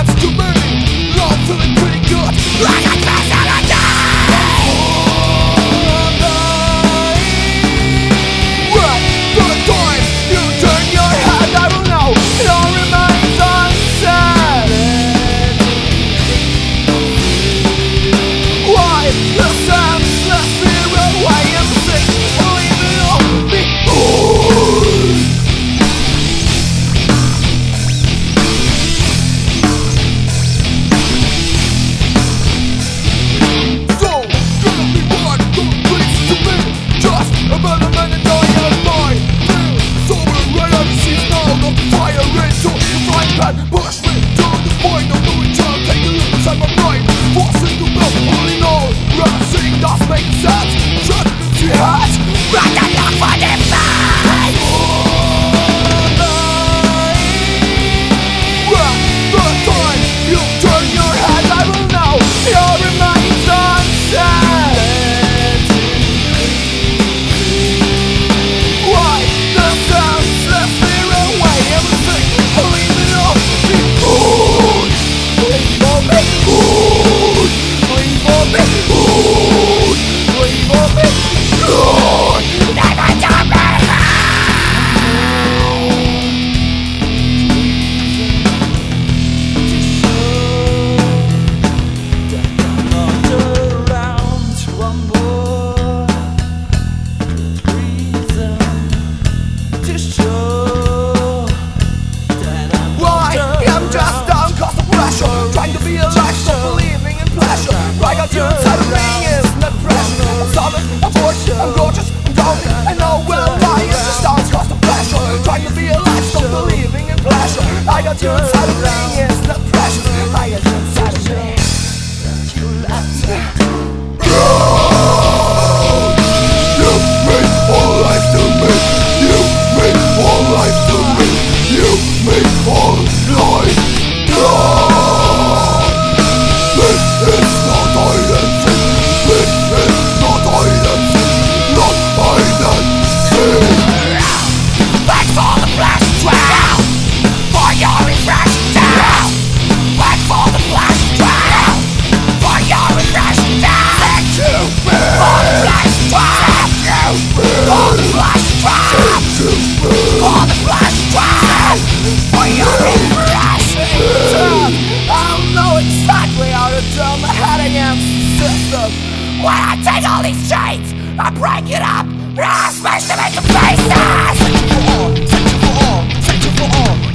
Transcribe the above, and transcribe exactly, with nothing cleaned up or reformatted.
friends to me. Love feeling pretty good, like a personality. Well, for the time you turn your head, I will know it all remains unsaid. Why the senseless fear away and sing, leave it all behind. So, gonna be what don't please to me. Just another minute on your mind. Feel sober right on the seas now. Not fire into the frying pan. Push me to the point of no return. Take a look inside my brain. Forcing to go all in all. Rising does make sense. Shut the head. Back and look for the fight. Well, the time you turn your head, I will know your remains unsaid. Why the senseless fear away everything, leave it all behind. Leave all behind. Leave all behind. Leave all behind. Never turn back. Why? I'm just down cause of pressure. Trying to be alive, stop believing in pleasure. Right out your inside of me is not pressure. I'm solid, I'm forced, I'm gorgeous, I'm lonely. I know where I'm lying, it's just down cause of pressure. Trying to be alive, stop believing in pleasure. I got you inside of me, it's not pressure. I got you inside of me. You left me. You mean all life to me. You mean all life to me. You mean all life. This is not hide and seek. This is not hide and seek. Not hide and seek. Back for the flash drown. For your refreshing down. Back for the flash drown. For your refreshing down. Thank you, man. For the flash drown. For the flash drown. For the flash drown. For your refreshing down. I don't know exactly how to turn my head against the system. When I take all these chains, I break it up, and I smash them into pieces. Searching for all, searching for all, searching for all.